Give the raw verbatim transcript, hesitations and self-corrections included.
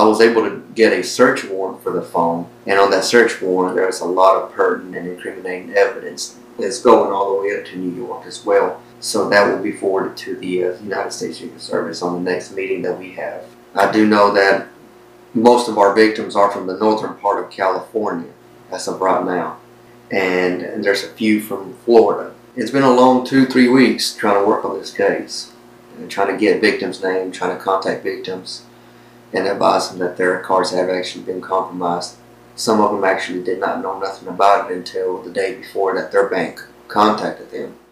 was able to get a search warrant for the phone, and on that search warrant there was a lot of pertinent and incriminating evidence that's going all the way up to New York as well. So that will be forwarded to the uh, United States Secret Service on the next meeting that we have. I do know that most of our victims are from the northern part of California as of right now, and, and there's a few from Florida. It's been a long two, three weeks trying to work on this case, and trying to get victims' names, trying to contact victims, and advise them that their cards have actually been compromised. Some of them actually did not know nothing about it until the day before that their bank contacted them.